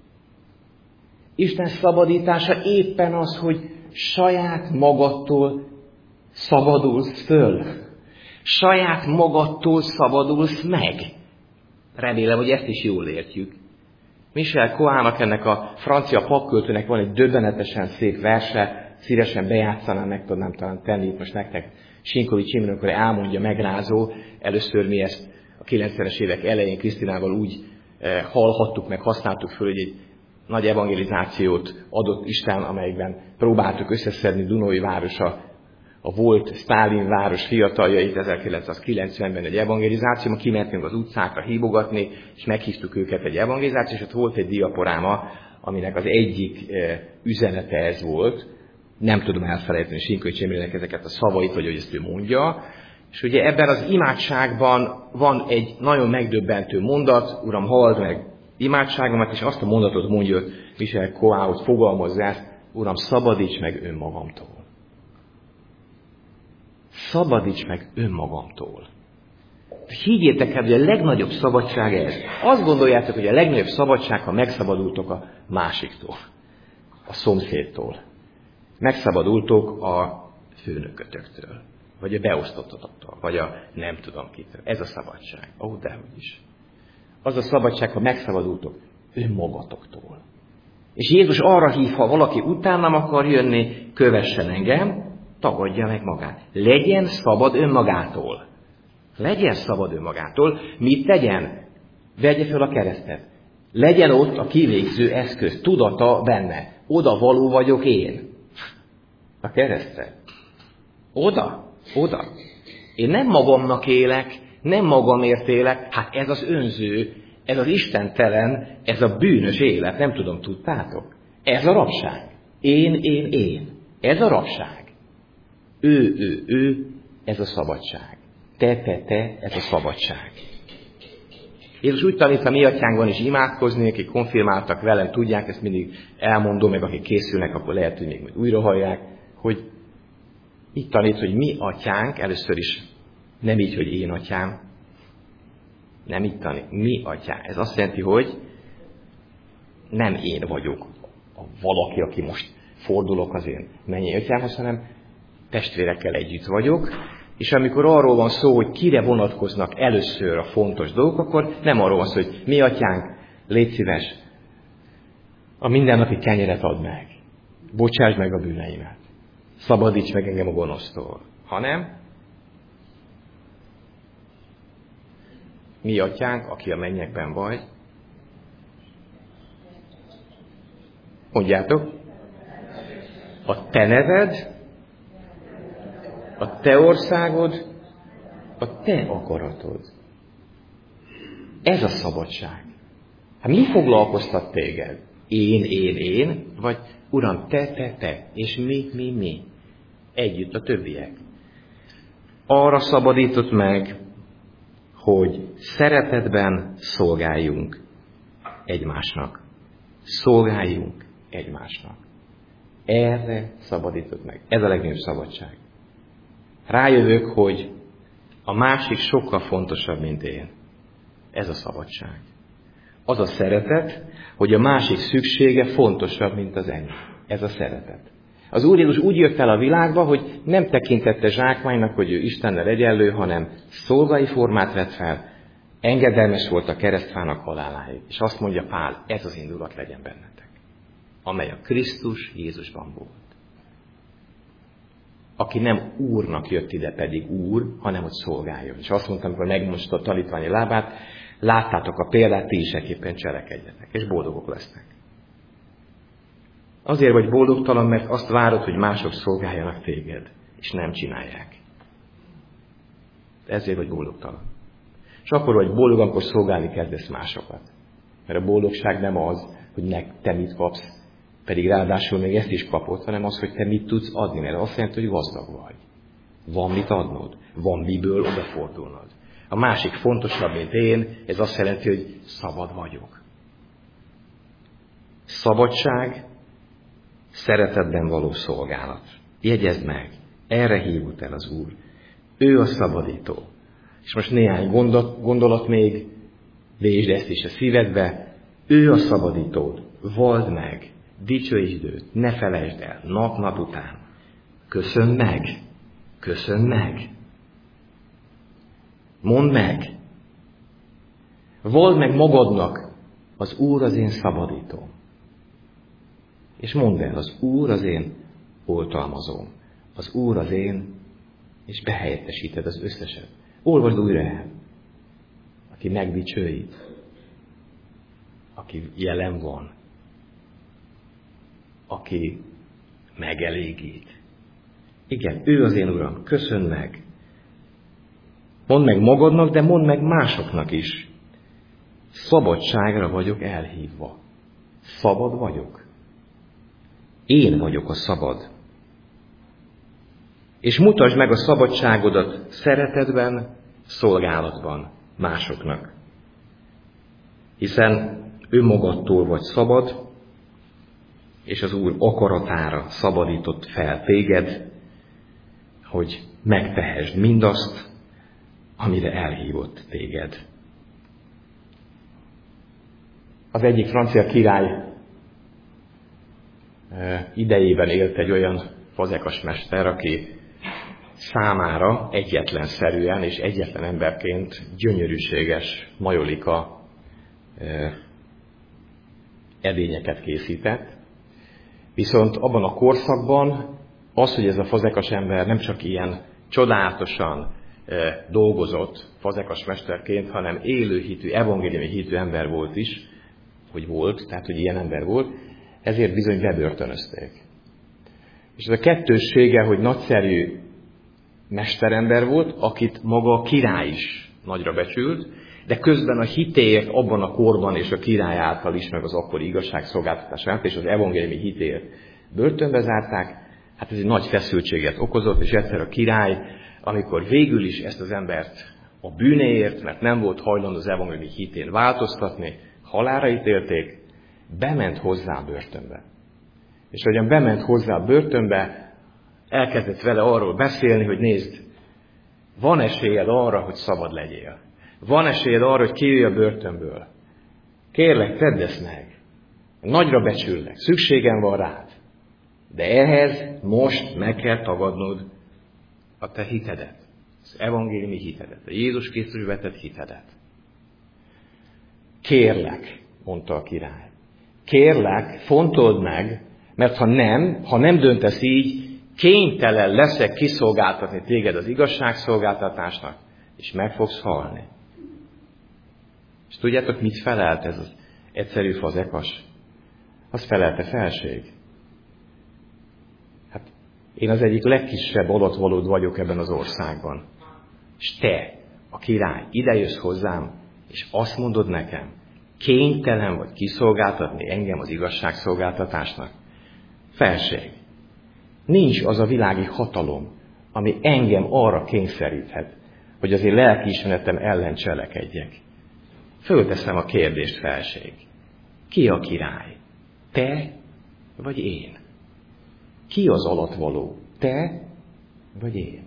Isten szabadítása éppen az, hogy saját magadtól szabadulsz föl. Saját magadtól szabadulsz meg. Remélem, hogy ezt is jól értjük. Michel Coának, ennek a francia papköltőnek van egy döbbenetesen szép verse, szívesen bejátszanám, meg tudnám talán tenni itt most nektek. Sinkovics Imre, amikor elmondja, megrázó. Először mi ezt a 90-es évek elején Krisztinával úgy hallhattuk, meg használtuk föl, hogy egy nagy evangelizációt adott Isten, amelyben próbáltuk összeszedni Dunói városa a volt Sztálin város fiataljait 1990-ben egy evangelizációban, kimentünk az utcákra hívogatni, és meghívtuk őket egy evangelizációra, és ott volt egy diaporáma, aminek az egyik üzenete ez volt. Nem tudom elfelejteni Sinkovics Imrének ezeket a szavait, vagy hogy ezt ő mondja. És ugye ebben az imádságban van egy nagyon megdöbbentő mondat, Uram, halld meg imádságomat, és azt a mondatot mondja, hogy Michel Coaut fogalmazza ezt, Uram, szabadíts meg önmagamtól. Szabadíts meg önmagamtól. Higgyétek el, hogy a legnagyobb szabadság ez. Azt gondoljátok, hogy a legnagyobb szabadság, ha megszabadultok a másiktól, a szomszédtól. Megszabadultok a főnökötöktől, vagy a beosztottaktól, vagy a nem tudom kitől. Ez a szabadság. Dehogy is. Az a szabadság, ha megszabadultok önmagatoktól. És Jézus arra hív, ha valaki utánam akar jönni, kövessen engem, tagadja meg magát. Legyen szabad önmagától. Legyen szabad önmagától. Mit tegyen? Vegye fel a keresztet. Legyen ott a kivégző eszköz, tudata benne. Oda való vagyok én. A keresztre. Oda. Én nem magamnak élek, nem magamért élek. Hát ez az önző, ez az istentelen, ez a bűnös élet. Nem tudom, tudtátok? Ez a rabság. Én. Ez a rabság. Ő, ez a szabadság. Te, ez a szabadság. Jézus úgy tanít a mi atyánkban is imádkozni, akik konfirmáltak velem, tudják, ezt mindig elmondom, meg akik készülnek, akkor lehet, hogy még újra hallják, hogy itt tanít, hogy mi atyánk, először is nem így, hogy én atyám, nem így tanít, mi atyánk. Ez azt jelenti, hogy nem én vagyok valaki, aki most fordulok az én mennyi atyámhoz, hanem testvérekkel együtt vagyok, és amikor arról van szó, hogy kire vonatkoznak először a fontos dolgok, akkor nem arról van szó, hogy mi atyánk, légy szíves, a mindennapi kenyeret add meg, bocsásd meg a bűneimet, szabadíts meg engem a gonosztól, hanem mi atyánk, aki a mennyekben vagy, mondjátok, a te neved, a te országod, a te akaratod. Ez a szabadság. Hát mi foglalkoztat téged? Én, vagy Uram, te, és mi? Együtt a többiek. Arra szabadított meg, hogy szeretetben szolgáljunk egymásnak. Szolgáljunk egymásnak. Erre szabadított meg. Ez a legnagyobb szabadság. Rájövök, hogy a másik sokkal fontosabb, mint én. Ez a szabadság. Az a szeretet, hogy a másik szüksége fontosabb, mint az enyém. Ez a szeretet. Az Úr Jézus úgy jött el a világba, hogy nem tekintette zsákmánynak, hogy ő Istennel egyenlő, hanem szolgai formát vett fel, engedelmes volt a keresztfának haláláig. És azt mondja Pál, ez az indulat legyen bennetek, amely a Krisztus Jézusban volt. Aki nem úrnak jött ide pedig úr, hanem hogy szolgáljon. És azt mondtam, amikor megmosta a tanítványi lábát, láttátok a példát, ti is ekképpen cselekedjetek, és boldogok lesznek. Azért vagy boldogtalan, mert azt várod, hogy mások szolgáljanak téged, és nem csinálják. Ezért vagy boldogtalan. És akkor vagy boldog, amikor szolgálni kezdesz másokat. Mert a boldogság nem az, hogy te mit kapsz, pedig ráadásul még ezt is kapod, hanem az, hogy te mit tudsz adni, mert azt jelenti, hogy gazdag vagy. Van mit adnod, van miből odafordulnod. A másik fontosabb, mint én, ez azt jelenti, hogy szabad vagyok. Szabadság, szeretetben való szolgálat. Jegyezd meg, erre hívott el az Úr. Ő a szabadító. És most néhány gondolat még, vésd ezt is a szívedbe. Ő a szabadítód. Vald meg, dicsőítsd őt, ne felejtsd el, nap után. Köszönd meg. Mondd meg. Vald meg magadnak, az Úr az én szabadítóm. És mondd el, az Úr az én oltalmazóm. Az Úr az én, és behelyettesíted az összeset. Olvasd újra el. Aki megdicsőít, aki jelen van, aki megelégít, Igen, ő az én Uram, köszönd meg. Mondd meg magadnak, de mondd meg másoknak is. Szabadságra vagyok elhívva. Szabad vagyok. Én vagyok a szabad. És mutasd meg a szabadságodat szeretetben, szolgálatban másoknak. Hiszen önmagadtól vagy szabad, és az Úr akaratára szabadított fel téged, hogy megtehesd mindazt, amire elhívott téged. Az egyik francia király idejében élt egy olyan fazekas mester, aki számára egyetlenszerűen és egyetlen emberként gyönyörűséges majolika edényeket készített. Viszont abban a korszakban az, hogy ez a fazekas ember nem csak ilyen csodálatosan dolgozott fazekas mesterként, hanem élő hitű, evangéliumi hitű ember volt is, tehát hogy ilyen ember volt, ezért bizony bebörtönözték. És ez a kettőssége, hogy nagyszerű mesterember volt, akit maga a király is nagyra becsült, de közben a hitéért abban a korban és a király által is, meg az akkori igazságszolgáltatás által és az evangéliumi hitéért börtönbe zárták. Hát ez egy nagy feszültséget okozott, és egyszer a király, amikor végül is ezt az embert a bűnéért, mert nem volt hajlandó az evangéliumi hitén változtatni, halálra ítélték, bement hozzá a börtönbe. És ahogyan bement hozzá a börtönbe, elkezdett vele arról beszélni, hogy nézd, van esélyed arra, hogy szabad legyél. Van esélyed arra, hogy kijöjj a börtönből. Kérlek, tedd ezt meg. Nagyra becsüllek, szükségem van rád. De ehhez most meg kell tagadnod a te hitedet. Az evangéliumi hitedet, a Jézus Krisztus vetett hitedet. Kérlek, mondta a király. Kérlek, fontold meg, mert ha nem döntesz így, kénytelen leszek kiszolgáltatni téged az igazságszolgáltatásnak, és meg fogsz halni. És tudjátok, mit felelt ez az egyszerű fazekas? Azt felelte, felség. Hát én az egyik legkisebb adatvalód vagyok ebben az országban. És te, a király, idejössz hozzám, és azt mondod nekem, kénytelen vagy kiszolgáltatni engem az igazságszolgáltatásnak. Felség. Nincs az a világi hatalom, ami engem arra kényszeríthet, hogy az én lelkiismeretem ellen cselekedjek. Fölteszem a kérdést, felség. Ki a király? Te vagy én? Ki az alatvaló? Te vagy én?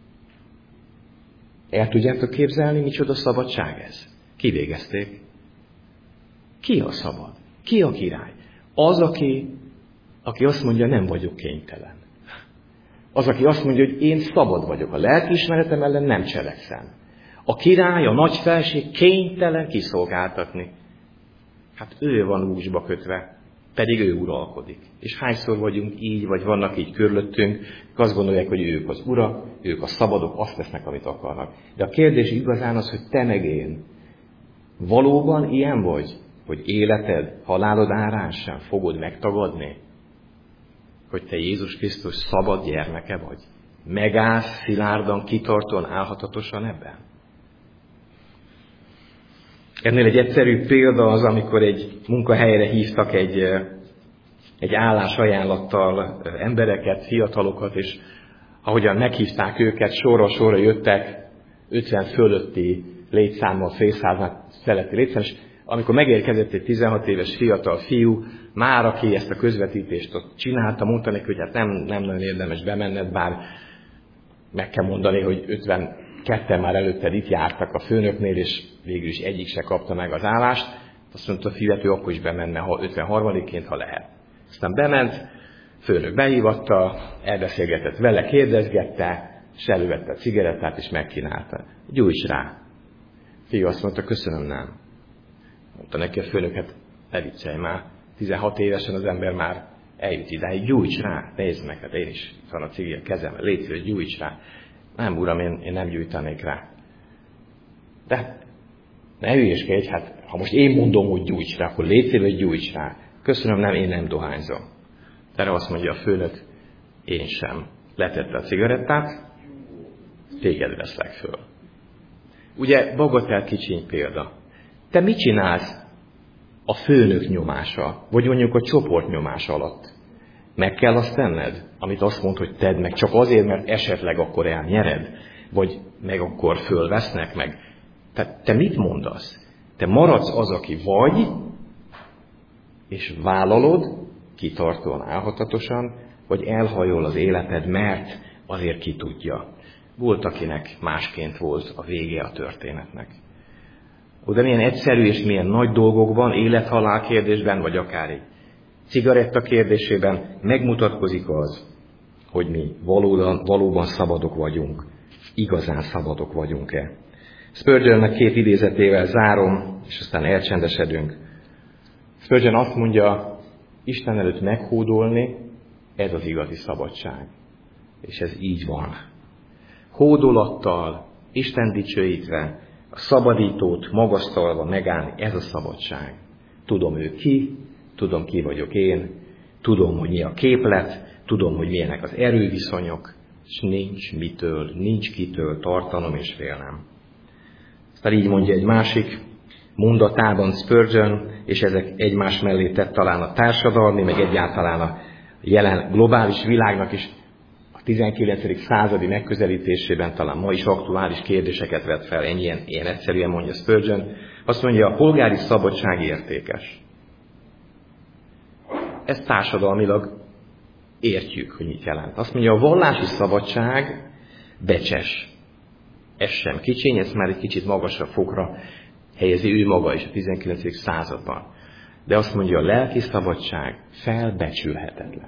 El tudjátok képzelni, micsoda szabadság ez? Kivégezték. Ki a szabad? Ki a király? Az, aki azt mondja, nem vagyok kénytelen. Az, aki azt mondja, hogy én szabad vagyok, a lelkiismeretem ellen nem cselekszem. A király, a nagy felség kénytelen kiszolgáltatni. Hát ő van úzsba kötve, pedig ő uralkodik. És hányszor vagyunk így, vagy vannak így körülöttünk, azt gondolják, hogy ők az ura, ők a szabadok, azt tesznek, amit akarnak. De a kérdés igazán az, hogy te meg én valóban ilyen vagy, hogy életed, halálod árán sem fogod megtagadni, hogy te Jézus Krisztus szabad gyermeke vagy. Megállsz szilárdan, kitartóan, állhatatosan ebben. Ennél egy egyszerű példa az, amikor egy munkahelyre hívtak egy állásajánlattal embereket, fiatalokat, és ahogyan meghívták őket, sorra jöttek 50 fölötti létszámmal, félszáznak feletti létszám, és amikor megérkezett egy 16 éves fiatal fiú, már aki ezt a közvetítést ott csinálta, mondta neki, hogy hát nem nagyon érdemes bemenned, bár meg kell mondani, hogy 52-en már előtted itt jártak a főnöknél, és végül is egyik se kapta meg az állást. Azt mondta a fiú, ő akkor is bemenne 53-ként, ha lehet. Aztán bement, főnök behívatta, elbeszélgetett vele, kérdezgette, és elővette a cigarettát, és megkínálta. Gyújts rá! A fiú azt mondta, köszönöm, nem. Mondta neki a főnök, hát ne viccelj már, 16 évesen az ember már eljut idáig, gyújts rá, nézd meg, hát én is, itt van a cigi a kezemben, légy szíves, gyújts rá. Nem, uram, én nem gyújtanék rá. De ne hülyeskedj, hát ha most én mondom, hogy gyújts rá, akkor légy szíves, gyújts rá. Köszönöm, nem, én nem dohányzom. Erre azt mondja a főnök, én sem. letette a cigarettát, téged veszlek föl. Ugye, bagatell kicsiny példa. Te mit csinálsz a főnök nyomása, vagy mondjuk a csoport nyomása alatt? Meg kell azt tenned, amit azt mond, hogy tedd meg, csak azért, mert esetleg akkor elnyered, vagy meg akkor fölvesznek meg. Tehát te mit mondasz? Te maradsz az, aki vagy, és vállalod, kitartóan, álhatatosan, vagy elhajol az életed, mert azért ki tudja. Volt, akinek másként volt a vége a történetnek. De milyen egyszerű és milyen nagy dolgokban, élet-halál kérdésben, vagy akár egy cigaretta kérdésében megmutatkozik az, hogy mi valóban szabadok vagyunk. Igazán szabadok vagyunk-e. Spurgeonnek 2 idézetével zárom, és aztán elcsendesedünk. Spurgeon azt mondja, Isten előtt meghódolni, ez az igazi szabadság. És ez így van. Hódolattal, Isten dicsőítve, a szabadítót magasztalva megállni, ez a szabadság. Tudom ő ki, tudom ki vagyok én, tudom, hogy mi a képlet, tudom, hogy milyenek az erőviszonyok, és nincs kitől tartanom és félnem. Aztán így mondja egy másik mondatában Spurgeon, és ezek egymás mellé tett talán a társadalmi, meg egyáltalán a jelen globális világnak is a 19. századi megközelítésében talán ma is aktuális kérdéseket vet fel, ilyen egyszerűen mondja Spurgeon. Azt mondja, a polgári szabadság értékes. Ezt társadalmilag értjük, hogy mit jelent. Azt mondja, a vallási szabadság becses. Ez sem kicsiny, ez már egy kicsit magasabb fokra helyezi ő maga is a 19. században. De azt mondja, a lelki szabadság felbecsülhetetlen.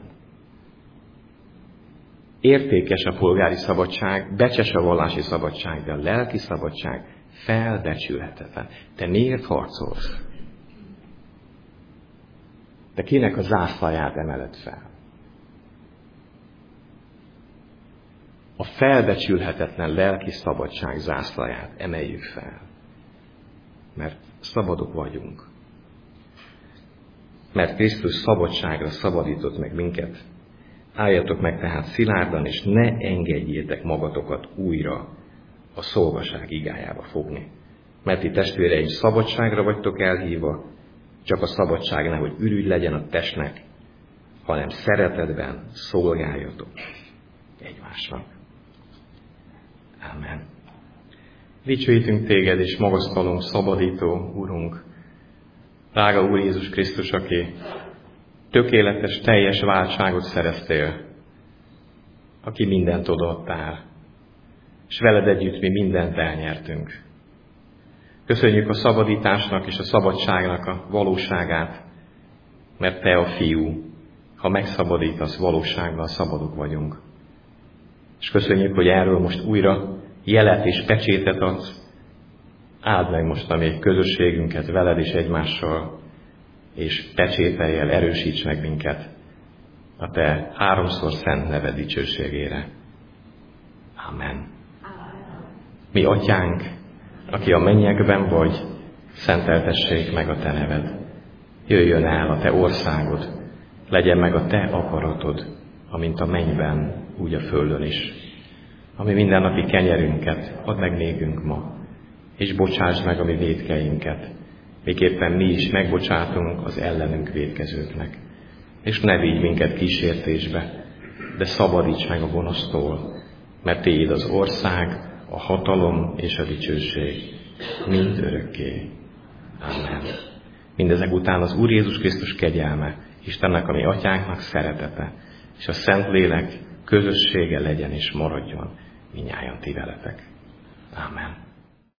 Értékes a polgári szabadság, becses a vallási szabadság, de a lelki szabadság felbecsülhetetlen. Te miért harcolsz? Te kinek a zászlaját emeled fel? A felbecsülhetetlen lelki szabadság zászlaját emeljük fel. Mert szabadok vagyunk. Mert Krisztus szabadságra szabadított meg minket. Álljatok meg tehát szilárdan, és ne engedjétek magatokat újra a szolgaság igájába fogni. Mert ti testvéreim, szabadságra vagytok elhívva, csak a szabadság nehogy ürügy legyen a testnek, hanem szeretetben szolgáljatok egymásnak. Amen. Dicsőítünk téged, és magasztalunk, szabadító Urunk. Drága Úr Jézus Krisztus, aki tökéletes, teljes váltságot szereztél, aki mindent odaadtál, és veled együtt mi mindent elnyertünk. Köszönjük a szabadításnak és a szabadságnak a valóságát, mert te a Fiú, ha megszabadítasz, valósággal szabadok vagyunk. És köszönjük, hogy erről most újra jelet és pecsétet adsz. Áld meg most a mi közösségünket veled és egymással, és pecsételjel erősíts meg minket a te 3-szor szent neved dicsőségére. Amen. Mi atyánk, aki a mennyekben vagy, szenteltessék meg a te neved. Jöjjön el a te országod, legyen meg a te akaratod, amint a mennyben, úgy a földön is. Ami mindennapi kenyerünket add meg nékünk ma, és bocsásd meg a mi vétkeinket, miképpen mi is megbocsátunk az ellenünk vétkezőknek. És ne vigy minket kísértésbe, de szabadíts meg a gonosztól, mert tiéd az ország, a hatalom és a dicsőség mind örökké. Amen. Mindezek után az Úr Jézus Krisztus kegyelme, Istennek, a mi atyánknak szeretete, és a Szentlélek közössége legyen és maradjon minnyájan ti veletek. Amen.